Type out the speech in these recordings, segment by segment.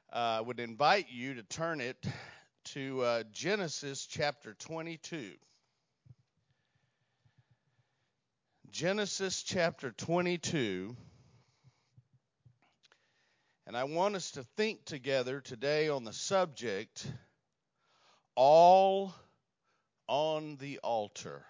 I would invite you to turn it to Genesis chapter 22. Genesis chapter 22. And I want us to think together today on the subject, all on the altar.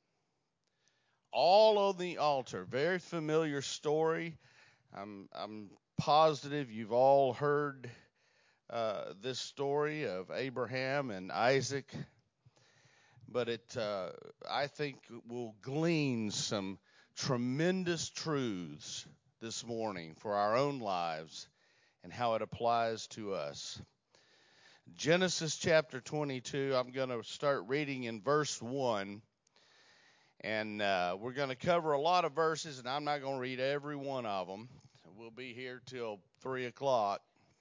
All on the altar. Very familiar story. I'm positive you've all heard this story of Abraham and Isaac, but I think will glean some tremendous truths this morning for our own lives and how it applies to us. Genesis chapter 22, I'm going to start reading in verse 1, and we're going to cover a lot of verses, and I'm not going to read every one of them. We'll be here till 3 o'clock.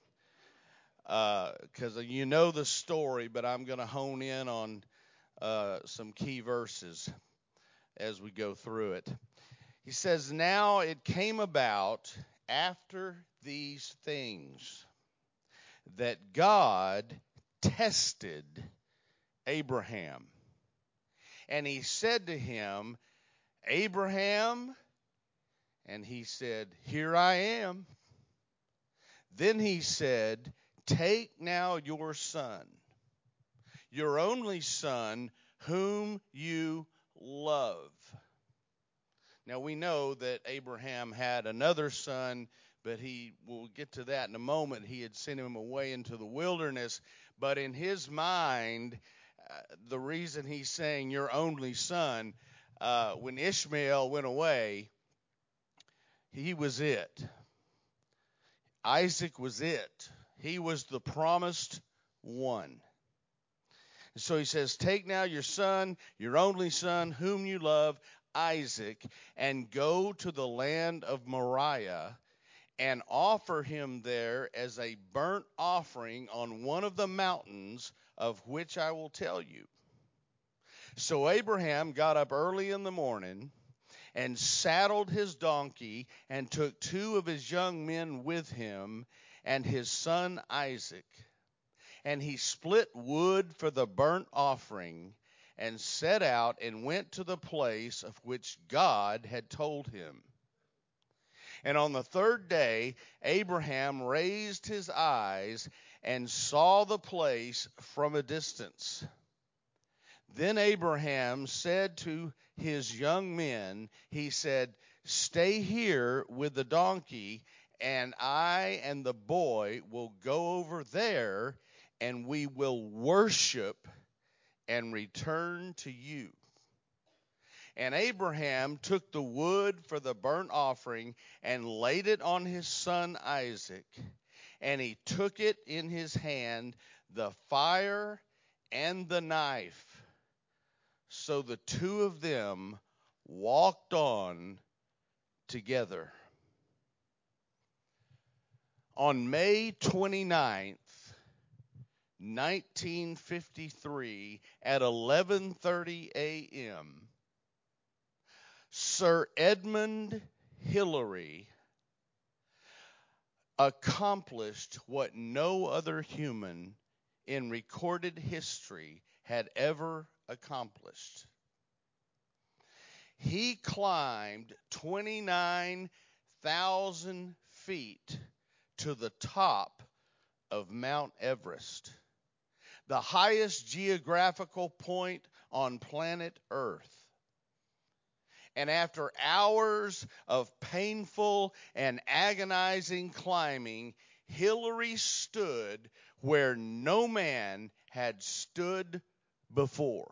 Because you know the story, but I'm going to hone in on some key verses as we go through it. He says, "Now it came about after these things that God tested Abraham. And he said to him, 'Abraham,' and he said, 'Here I am.' Then he said, 'Take now your son, your only son, whom you love.'" Now we know that Abraham had another son, but we'll get to that in a moment. He had sent him away into the wilderness. But in his mind, the reason he's saying your only son, when Ishmael went away, he was it. Isaac was it. He was the promised one. So he says, "Take now your son, your only son, whom you love, Isaac, and go to the land of Moriah and offer him there as a burnt offering on one of the mountains of which I will tell you." So Abraham got up early in the morning and saddled his donkey and took 2 of his young men with him and his son Isaac. And he split wood for the burnt offering and set out and went to the place of which God had told him. And on the 3rd day, Abraham raised his eyes and saw the place from a distance. Then Abraham said to his young men, he said, "Stay here with the donkey, and I and the boy will go over there, and we will worship and return to you." And Abraham took the wood for the burnt offering and laid it on his son Isaac. And he took it in his hand, the fire and the knife. So the 2 of them walked on together. On May 29th, 1953, at 11:30 a.m., Sir Edmund Hillary accomplished what no other human in recorded history had ever accomplished. He climbed 29,000 feet to the top of Mount Everest, the highest geographical point on planet Earth. And after hours of painful and agonizing climbing, Hillary stood where no man had stood before.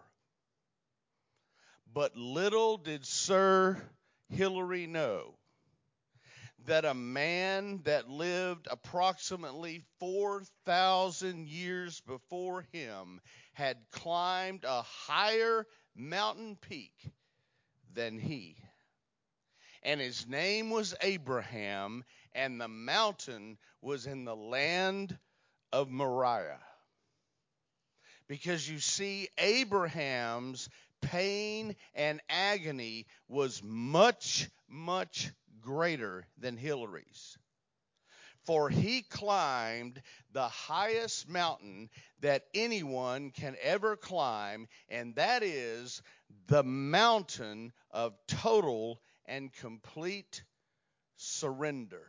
But little did Sir Hillary know that a man that lived approximately 4,000 years before him had climbed a higher mountain peak than he. And his name was Abraham, and the mountain was in the land of Moriah. Because you see, Abraham's pain and agony was much, much greater than Hillary's. For he climbed the highest mountain that anyone can ever climb, and that is the mountain of total and complete surrender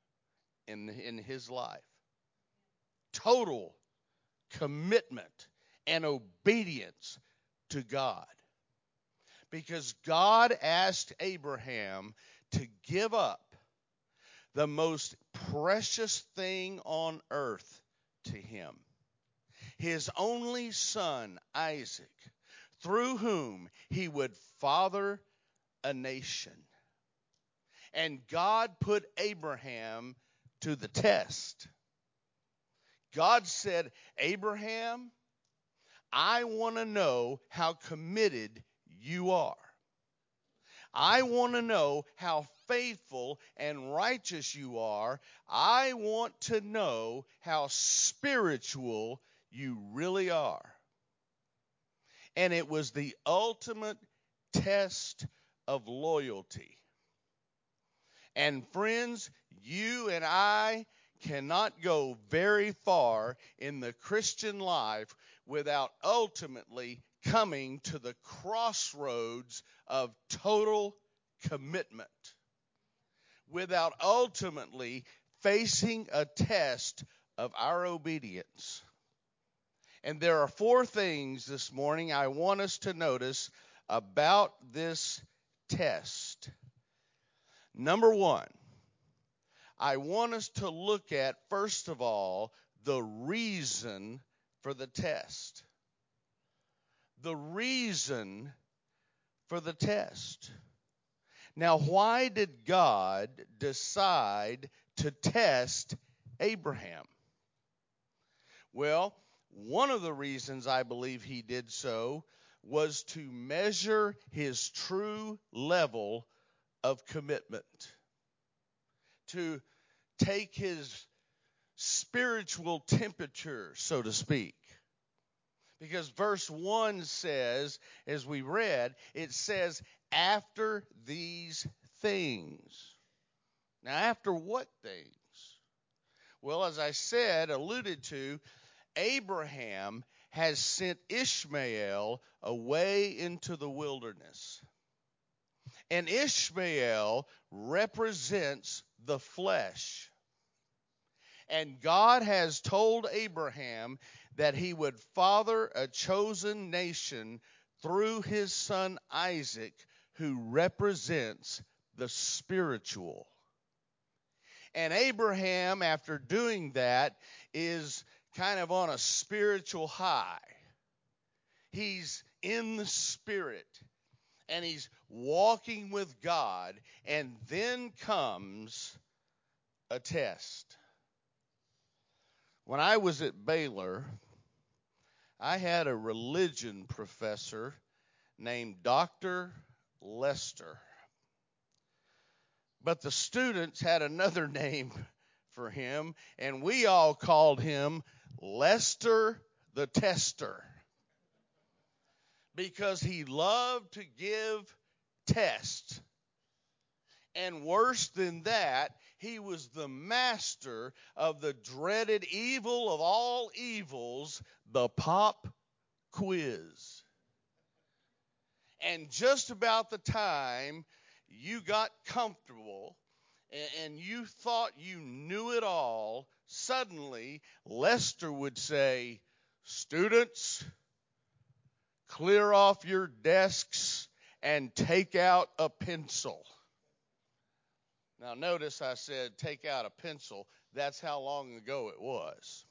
in his life. Total commitment and obedience to God. Because God asked Abraham to give up the most precious thing on earth to him, his only son, Isaac, through whom he would father a nation. And God put Abraham to the test. God said, Abraham, I want to know how committed you are. I want to know how faithful and righteous you are. I want to know how spiritual you really are. And it was the ultimate test of loyalty. And friends, you and I cannot go very far in the Christian life without ultimately coming to the crossroads of total commitment, without ultimately facing a test of our obedience. And there are 4 things this morning I want us to notice about this test. Number 1, I want us to look at, first of all, the reason for the test. The reason for the test. Now, why did God decide to test Abraham? Well, one of the reasons I believe he did so was to measure his true level of commitment, to take his spiritual temperature, so to speak. Because verse 1 says, as we read, it says, after these things. Now, after what things? Well, as I said, alluded to, Abraham has sent Ishmael away into the wilderness. And Ishmael represents the flesh. And God has told Abraham that he would father a chosen nation through his son Isaac, who represents the spiritual. And Abraham, after doing that, is kind of on a spiritual high. He's in the Spirit, and he's walking with God, and then comes a test. When I was at Baylor, I had a religion professor named Dr. Lester. But the students had another name for him, and we all called him Lester the Tester, because he loved to give tests. And worse than that, he was the master of the dreaded evil of all evils, the pop quiz. And just about the time you got comfortable and you thought you knew it all, suddenly Lester would say, students, clear off your desks and take out a pencil. Now, notice I said take out a pencil. That's how long ago it was.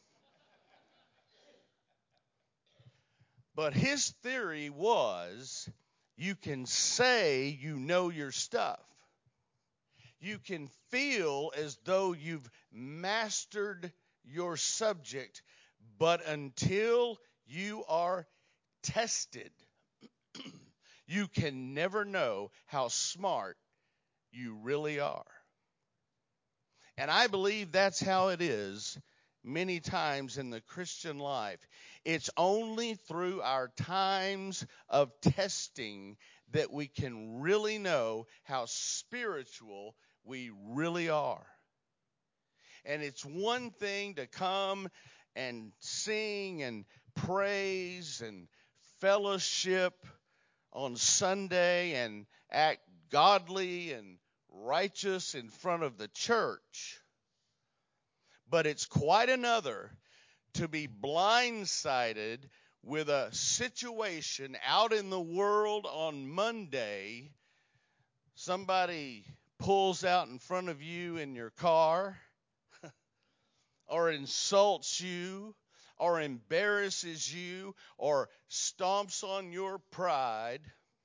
But his theory was you can say you know your stuff. You can feel as though you've mastered your subject, but until you are tested, you can never know how smart you really are. And I believe that's how it is many times in the Christian life. It's only through our times of testing that we can really know how spiritual we really are. And it's one thing to come and sing and praise and fellowship on Sunday and act godly and righteous in front of the church. But it's quite another to be blindsided with a situation out in the world on Monday. Somebody pulls out in front of you in your car or insults you or embarrasses you or stomps on your pride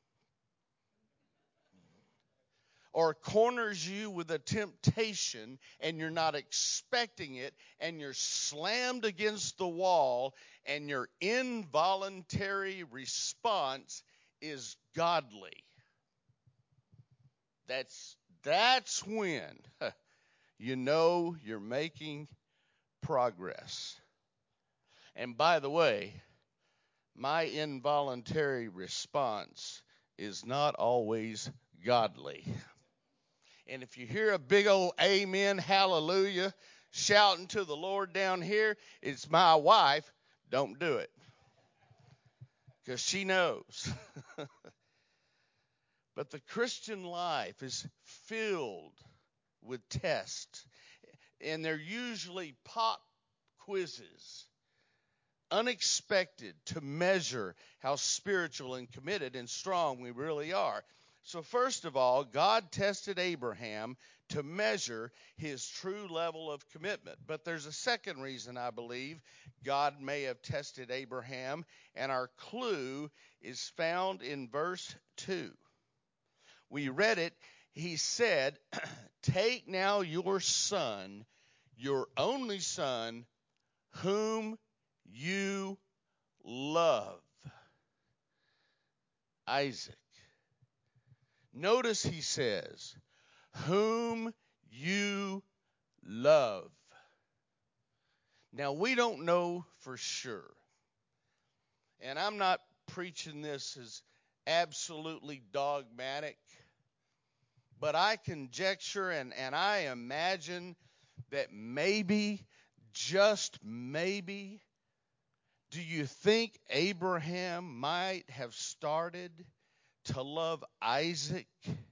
or corners you with a temptation and you're not expecting it and you're slammed against the wall and your involuntary response is godly. That's when you know you're making progress. And by the way, my involuntary response is not always godly. And if you hear a big old amen, hallelujah, shouting to the Lord down here, it's my wife. Don't do it. Because she knows. But the Christian life is filled with tests. And they're usually pop quizzes. Unexpected to measure how spiritual and committed and strong we really are. So first of all, God tested Abraham to measure his true level of commitment. But there's a second reason I believe God may have tested Abraham, and our clue is found in verse 2. We read it. He said, "Take now your son, your only son, whom you love," Isaac. Notice he says, "whom you love." Now, we don't know for sure. And I'm not preaching this as absolutely dogmatic. But I conjecture and I imagine that maybe, just maybe, do you think Abraham might have started to love Isaac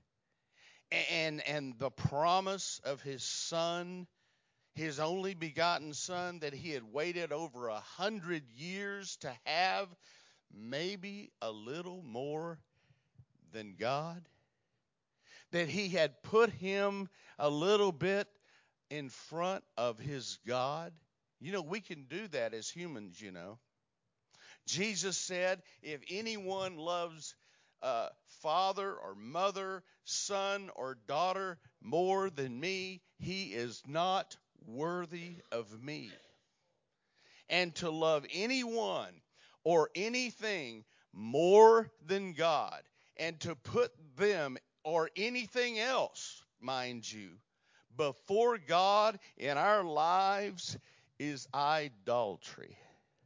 and the promise of his son, his only begotten son that he had waited over 100 years to have, maybe a little more than God? That he had put him a little bit in front of his God? You know, we can do that as humans, you know. Jesus said, if anyone loves father or mother, son or daughter more than me, he is not worthy of me. And to love anyone or anything more than God, and to put them or anything else, mind you, before God in our lives is idolatry.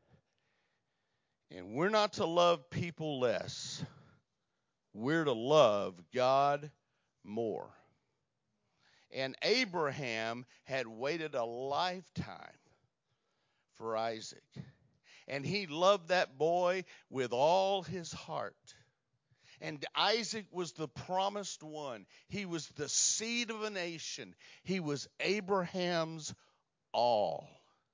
And we're not to love people less. We're to love God more. And Abraham had waited a lifetime for Isaac. And he loved that boy with all his heart. And Isaac was the promised one. He was the seed of a nation. He was Abraham's all.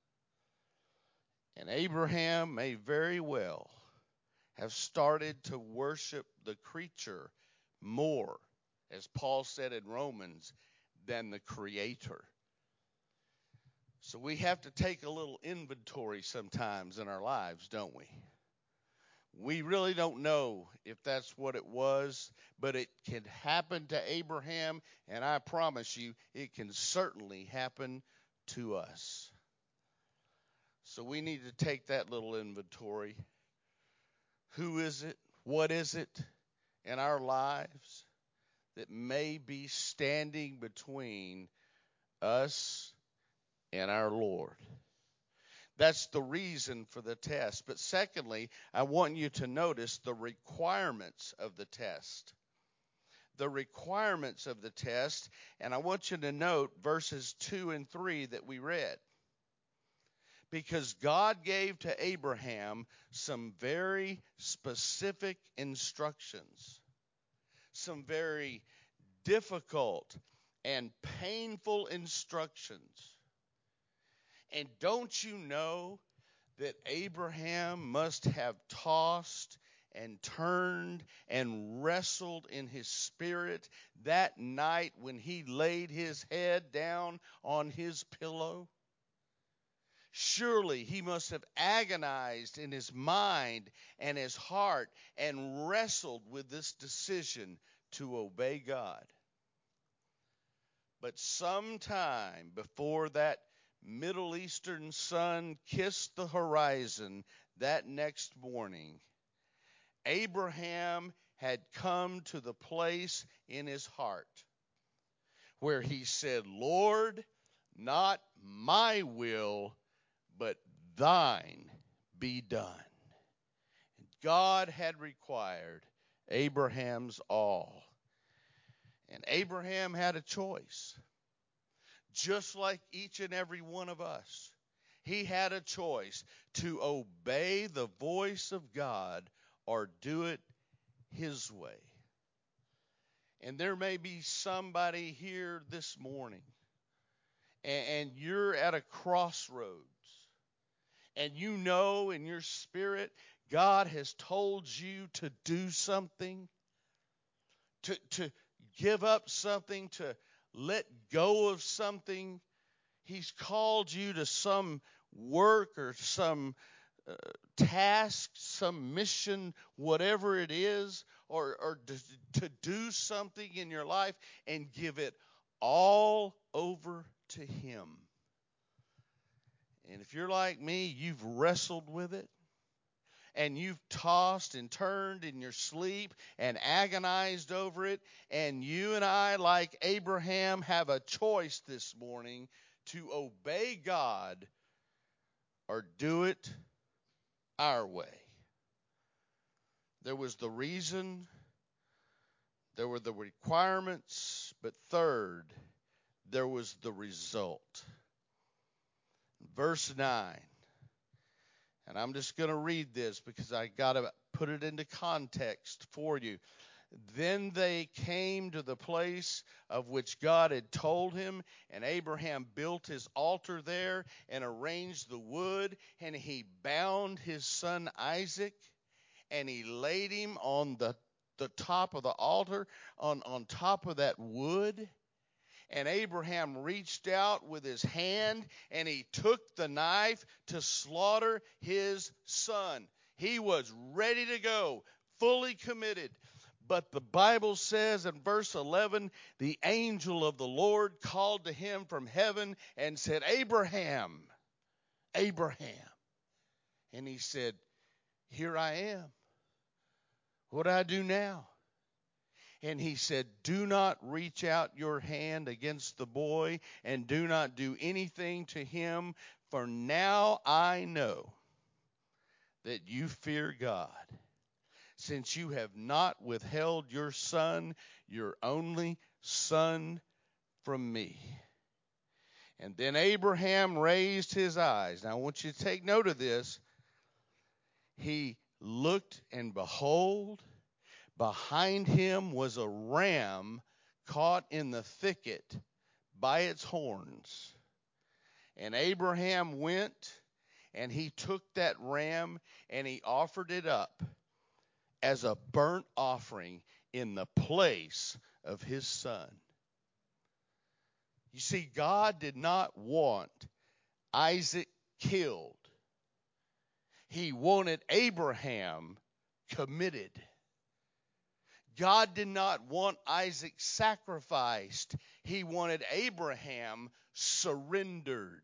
And Abraham may very well have started to worship the creature more, as Paul said in Romans, than the Creator. So we have to take a little inventory sometimes in our lives, don't we? We really don't know if that's what it was, but it can happen to Abraham, and I promise you, it can certainly happen to us. So we need to take that little inventory. Who is it? What is it in our lives that may be standing between us and our Lord? That's the reason for the test. But secondly, I want you to notice the requirements of the test. the requirements of the test, and I want you to note verses 2 and 3 that we read. Because God gave to Abraham some very specific instructions, some very difficult and painful instructions. And don't you know that Abraham must have tossed and turned and wrestled in his spirit that night when he laid his head down on his pillow? Surely he must have agonized in his mind and his heart and wrestled with this decision to obey God. But sometime before that Middle Eastern sun kissed the horizon that next morning, Abraham had come to the place in his heart where he said, Lord, not my will, but thine be done. And God had required Abraham's all. And Abraham had a choice. Just like each and every one of us, he had a choice to obey the voice of God or do it his way. And there may be somebody here this morning, and you're at a crossroads, and you know in your spirit God has told you to do something, to give up something, to let go of something. He's called you to some work or some task, some mission, whatever it is, or to do something in your life and give it all over to him. And if you're like me, you've wrestled with it. And you've tossed and turned in your sleep and agonized over it. And you and I, like Abraham, have a choice this morning to obey God or do it our way. There was the reason, there were the requirements, but third, there was the result. Verse 9. And I'm just going to read this because I got to put it into context for you. Then they came to the place of which God had told him, and Abraham built his altar there and arranged the wood, and he bound his son Isaac, and he laid him on the top of the altar, on top of that wood. And Abraham reached out with his hand, and he took the knife to slaughter his son. He was ready to go, fully committed. But the Bible says in verse 11, the angel of the Lord called to him from heaven and said, Abraham, Abraham. And he said, here I am. What do I do now? And he said, do not reach out your hand against the boy and do not do anything to him, for now I know that you fear God, since you have not withheld your son, your only son, from me. And then Abraham raised his eyes. Now I want you to take note of this. He looked, and behold, behind him was a ram caught in the thicket by its horns. And Abraham went, and he took that ram, and he offered it up as a burnt offering in the place of his son. You see, God did not want Isaac killed. He wanted Abraham committed. God did not want Isaac sacrificed. He wanted Abraham surrendered.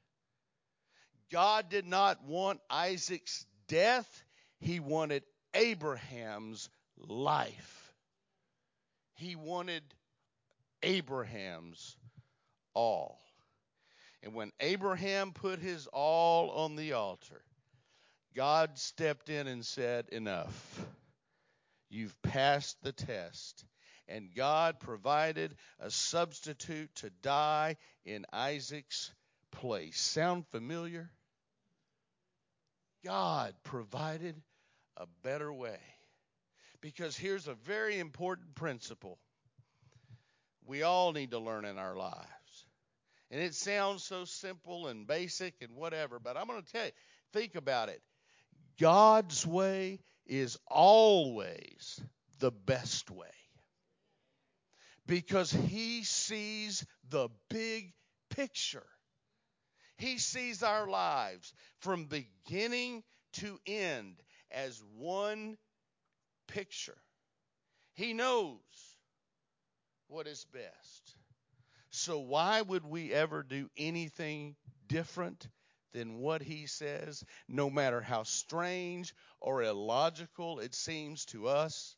God did not want Isaac's death. He wanted Abraham's life. He wanted Abraham's all. And when Abraham put his all on the altar, God stepped in and said, enough. You've passed the test. And God provided a substitute to die in Isaac's place. Sound familiar? God provided a better way. Because here's a very important principle we all need to learn in our lives. And it sounds so simple and basic and whatever, but I'm going to tell you, think about it. God's way is always the best way. Because He sees the big picture. He sees our lives from beginning to end as one picture. He knows what is best. So why would we ever do anything different than what He says, no matter how strange or illogical it seems to us?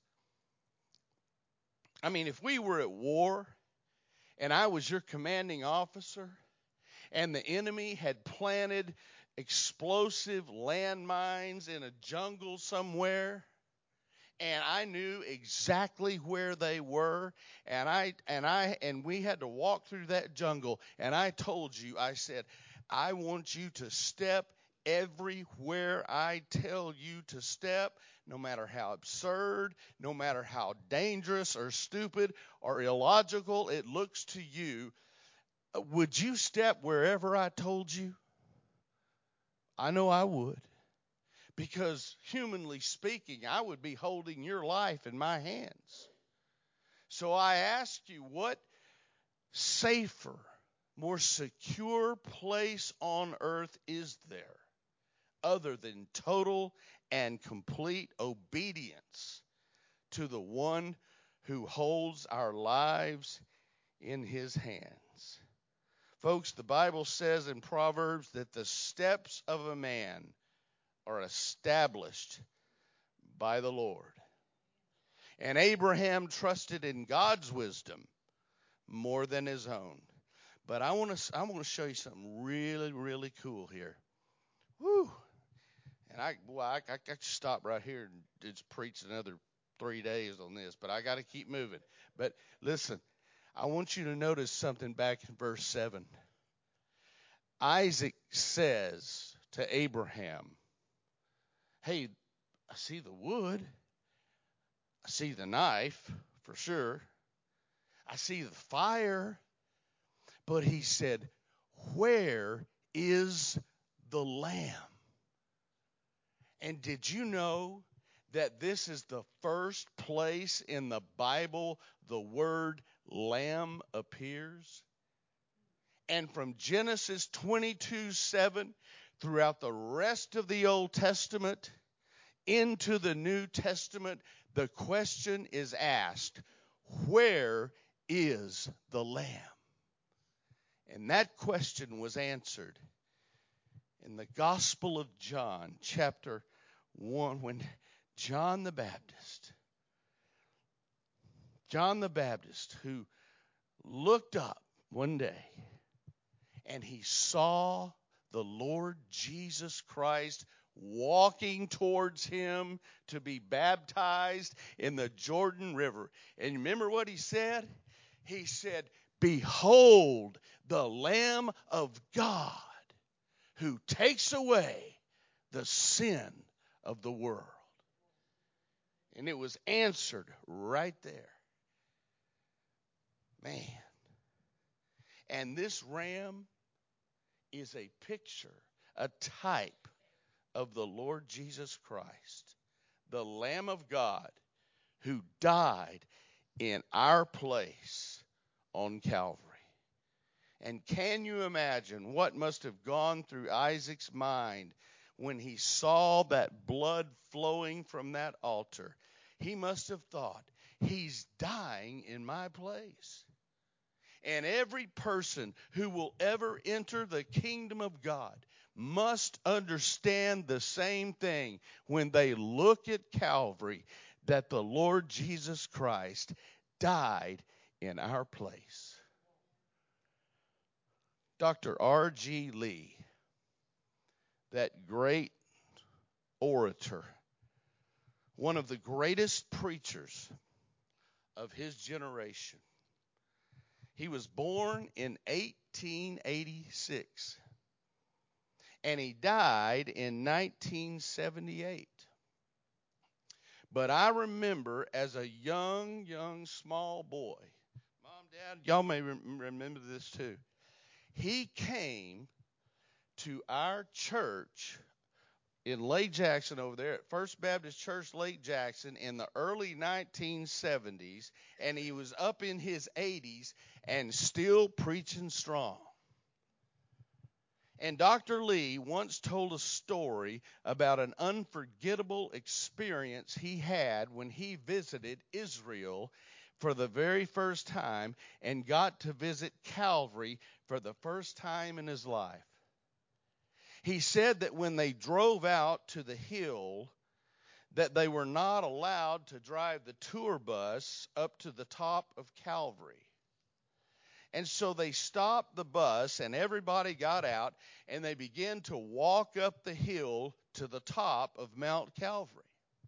I mean, if we were at war and I was your commanding officer and the enemy had planted explosive landmines in a jungle somewhere, and I knew exactly where they were, and we had to walk through that jungle, and I told you, I said, I want you to step everywhere I tell you to step, no matter how absurd, no matter how dangerous or stupid or illogical it looks to you. Would you step wherever I told you? I know I would. Because humanly speaking, I would be holding your life in my hands. So I ask you, what safer, more secure place on earth is there other than total and complete obedience to the one who holds our lives in His hands? Folks, the Bible says in Proverbs that the steps of a man are established by the Lord. And Abraham trusted in God's wisdom more than his own. But I want to show you something really, really cool here. Woo! And I could stop right here and just preach another 3 days on this, but I got to keep moving. But listen, I want you to notice something back in verse 7. Isaac says to Abraham, hey, I see the wood. I see the knife, for sure. I see the fire. But he said, where is the lamb? And did you know that this is the first place in the Bible the word lamb appears? And from Genesis 22:7 throughout the rest of the Old Testament into the New Testament, the question is asked, where is the Lamb? And that question was answered in the Gospel of John, chapter 1, when John the Baptist, who looked up one day and he saw the Lord Jesus Christ walking towards him to be baptized in the Jordan River. And remember what he said? He said, behold, the Lamb of God who takes away the sin of the world. And it was answered right there. Man. And this ram is a picture, a type of the Lord Jesus Christ, the Lamb of God who died in our place on Calvary. And can you imagine what must have gone through Isaac's mind when he saw that blood flowing from that altar? He must have thought, he's dying in my place. And every person who will ever enter the kingdom of God must understand the same thing when they look at Calvary, that the Lord Jesus Christ died in our place. Dr. R.G. Lee, that great orator, one of the greatest preachers of his generation. He was born in 1886, and he died in 1978. But I remember as a young, small boy, Mom, Dad, y'all may remember this too. He came to our church in Lake Jackson over there at First Baptist Church, Lake Jackson, in the early 1970s, and he was up in his 80s and still preaching strong. And Dr. Lee once told a story about an unforgettable experience he had when he visited Israel for the very first time and got to visit Calvary for the first time in his life. He said that when they drove out to the hill, that they were not allowed to drive the tour bus up to the top of Calvary. And so they stopped the bus and everybody got out and they began to walk up the hill to the top of Mount Calvary.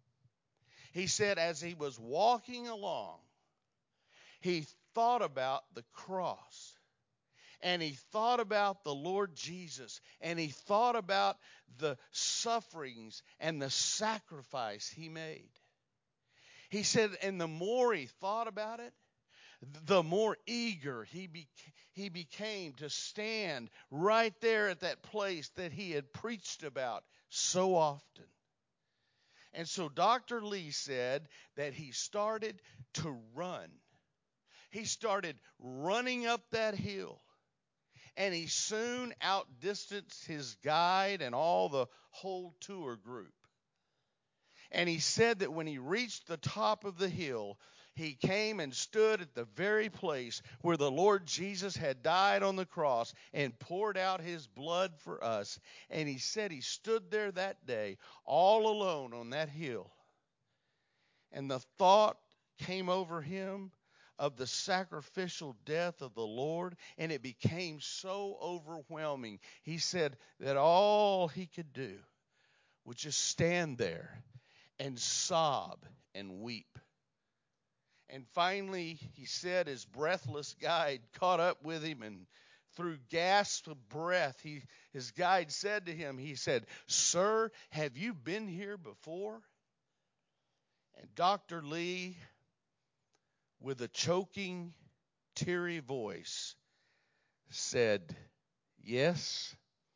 He said as he was walking along, he thought about the cross. And he thought about the Lord Jesus, and he thought about the sufferings and the sacrifice he made. He said, and the more he thought about it, the more eager he became to stand right there at that place that he had preached about so often. And so Dr. Lee said that he started to run. He started running up that hill. And he soon outdistanced his guide and all the whole tour group. And he said that when he reached the top of the hill, he came and stood at the very place where the Lord Jesus had died on the cross and poured out his blood for us. And he said he stood there that day all alone on that hill. And the thought came over him of the sacrificial death of the Lord, and it became so overwhelming. He said that all he could do was just stand there and sob and weep. And finally, he said his breathless guide caught up with him, and through gasps of breath, his guide said to him, he said, "Sir, have you been here before?" And Dr. Lee, with a choking, teary voice, said, "Yes,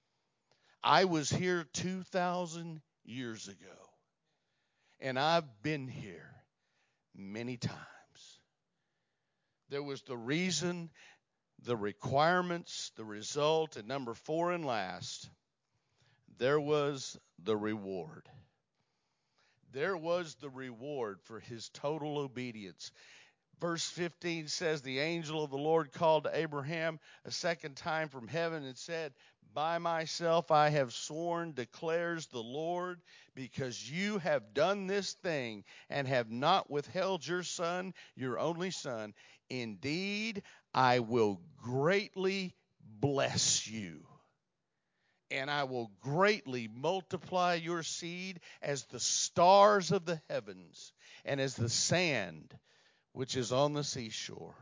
I was here 2,000 years ago, and I've been here many times." There was the reason, the requirements, the result, and number 4 and last, there was the reward. There was the reward for his total obedience. Verse 15 says, the angel of the Lord called to Abraham a second time from heaven and said, "By myself I have sworn, declares the Lord, because you have done this thing and have not withheld your son, your only son. Indeed, I will greatly bless you, and I will greatly multiply your seed as the stars of the heavens and as the sand which is on the seashore.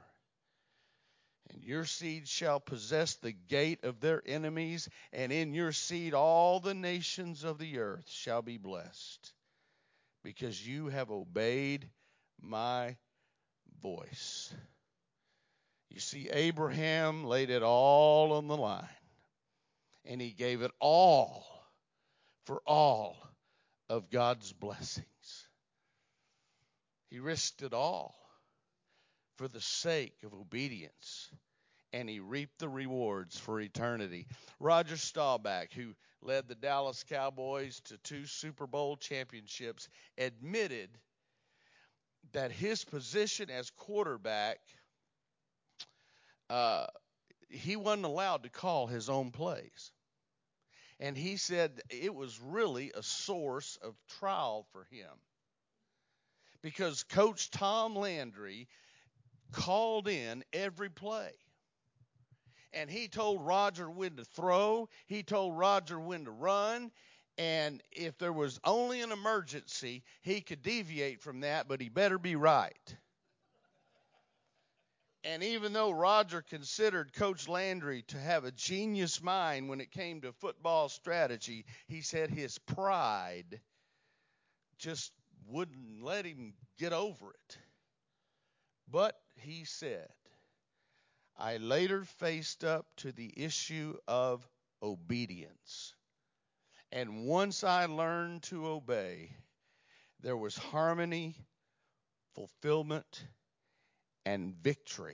And your seed shall possess the gate of their enemies, and in your seed all the nations of the earth shall be blessed, because you have obeyed my voice." You see, Abraham laid it all on the line, and he gave it all for all of God's blessings. He risked it all for the sake of obedience, and he reaped the rewards for eternity. Roger Staubach, who led the Dallas Cowboys to 2 Super Bowl championships, admitted that his position as quarterback, he wasn't allowed to call his own plays. And he said it was really a source of trial for him, because Coach Tom Landry called in every play. And he told Roger when to throw. He told Roger when to run. And if there was only an emergency, he could deviate from that, but he better be right. And even though Roger considered Coach Landry to have a genius mind when it came to football strategy, he said his pride just wouldn't let him get over it. But he said, I later faced up to the issue of obedience. And once I learned to obey, there was harmony, fulfillment, and victory.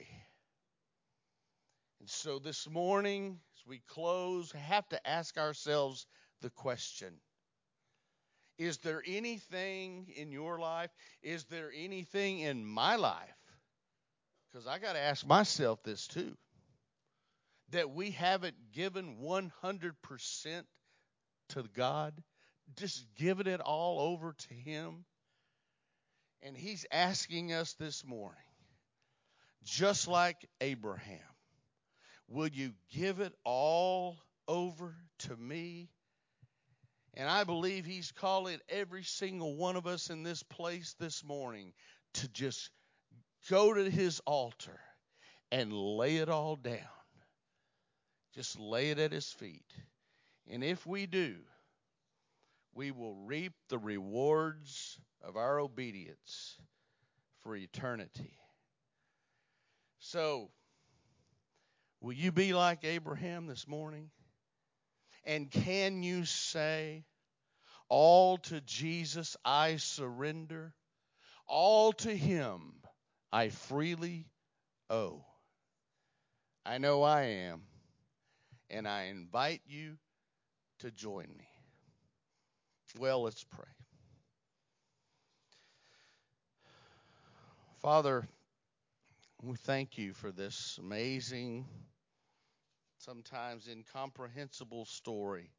And so this morning, as we close, we have to ask ourselves the question, is there anything in your life, is there anything in my life, because I got to ask myself this too, that we haven't given 100% to God, just given it all over to Him? And He's asking us this morning, just like Abraham, will you give it all over to me? And I believe He's calling every single one of us in this place this morning to just go to His altar and lay it all down. Just lay it at His feet. And if we do, we will reap the rewards of our obedience for eternity. So, will you be like Abraham this morning? And can you say, all to Jesus I surrender, all to Him I freely owe? I know I am, and I invite you to join me. Well, let's pray. Father, we thank You for this amazing, sometimes incomprehensible story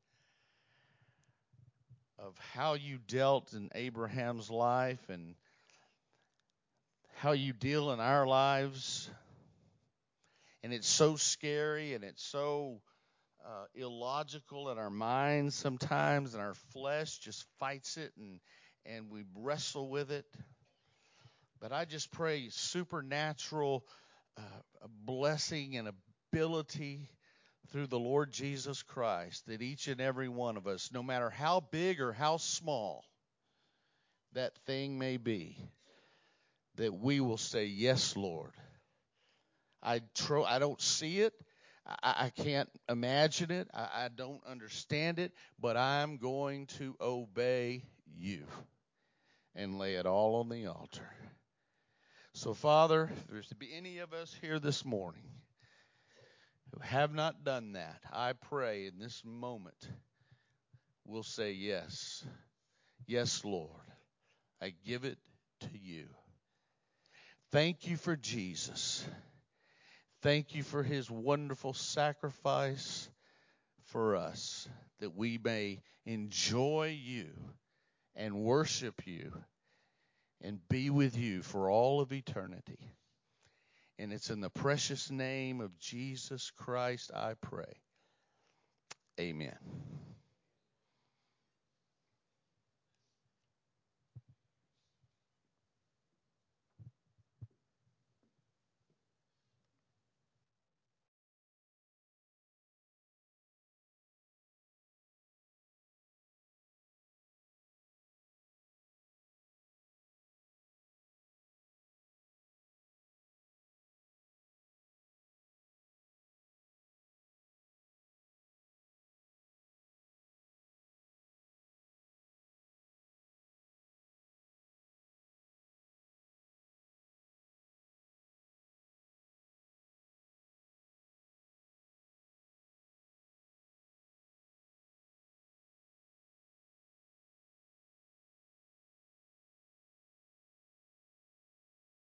of how You dealt in Abraham's life and how You deal in our lives. And it's so scary and it's so illogical in our minds sometimes, and our flesh just fights it and we wrestle with it. But I just pray supernatural blessing and ability through the Lord Jesus Christ, that each and every one of us, no matter how big or how small that thing may be, that we will say, yes, Lord. I don't see it. I can't imagine it. I don't understand it. But I'm going to obey You and lay it all on the altar. So, Father, if there's to be any of us here this morning who have not done that, I pray in this moment we'll say yes. Yes, Lord. I give it to You. Thank You for Jesus. Thank You for His wonderful sacrifice for us, that we may enjoy You and worship You and be with You for all of eternity. And it's in the precious name of Jesus Christ I pray. Amen.